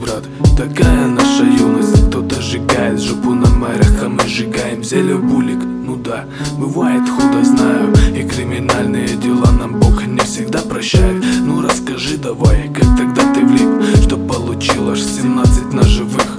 брат, такая наша юность. Кто-то сжигает жопу на мэрах, а мы сжигаем зелье булик. Ну да, бывает худо, знаю, и криминальные дела нам Бог не всегда прощает. Ну расскажи давай, как тогда ты влип, что получил аж 17 ножевых.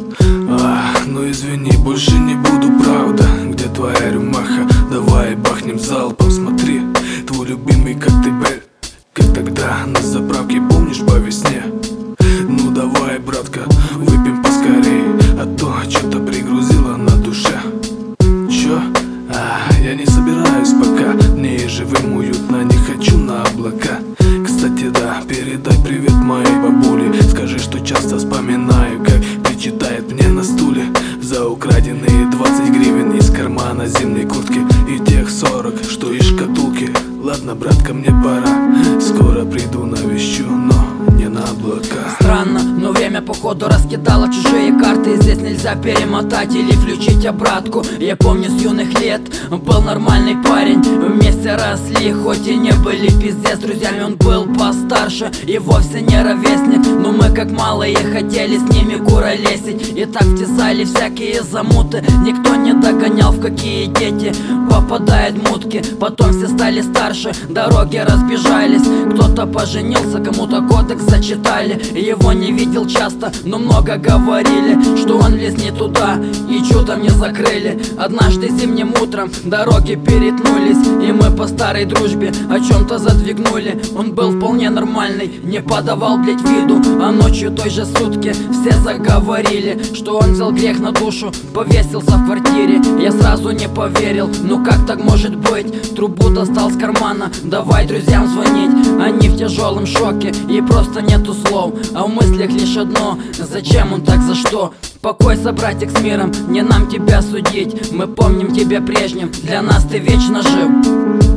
Ну извини, больше не буду, правда. Где твоя рюмаха? Давай бахнем залпом, смотри, твой любимый коктебель, как тогда на заправке, помнишь, по весне? Ну давай, братка, выпьем поскорей, а то что-то пригрузило на душе. Чё? Я не собираюсь пока, мне и живым уютно, не хочу на облака. Кстати, да, передай привет моей бабуле, скажи, что часто вспоминаю, как причитает мне на стуле за украденные 20 гривен из кармана зимней куртки и тех 40, что из шкатулки. Ладно, братка, мне пора, скоро приду навещу, но не на облака. Странно, но время походу раскидало чужие карты, и здесь нельзя перемотать или включить обратку. Я помню с юных лет был нормальный парень, вместе росли, хоть и не были пиздец друзьями. Он был постарше и вовсе не ровесник, но мы как малые хотели с ними куролесить. И так втесали всякие замуты, никто не догонял, в какие дети попадают мутки. Потом все стали старше, дороги разбежались, кто-то поженился, кому-то кодекс зачитали. Его не видел часто, но много говорили, что он лез не туда и чудом не закрыли. Однажды зимним утром дороги перетнулись, и мы по старой дружбе о чем-то задвигнули. Он был вполне нормальный, не подавал, блять, виду, а ночью той же сутки все заговорили, что он взял грех на душу, повесился в квартире. Я сразу не поверил, ну как так может быть? Трубу достал с кармана, давай друзьям звонить. Они в тяжелом шоке и просто нету слов, а в мыслях лишь одно: зачем он так, за что? Покойся, братик, с миром, не нам тебя судить. Мы помним тебя прежним, для нас ты вечно жив.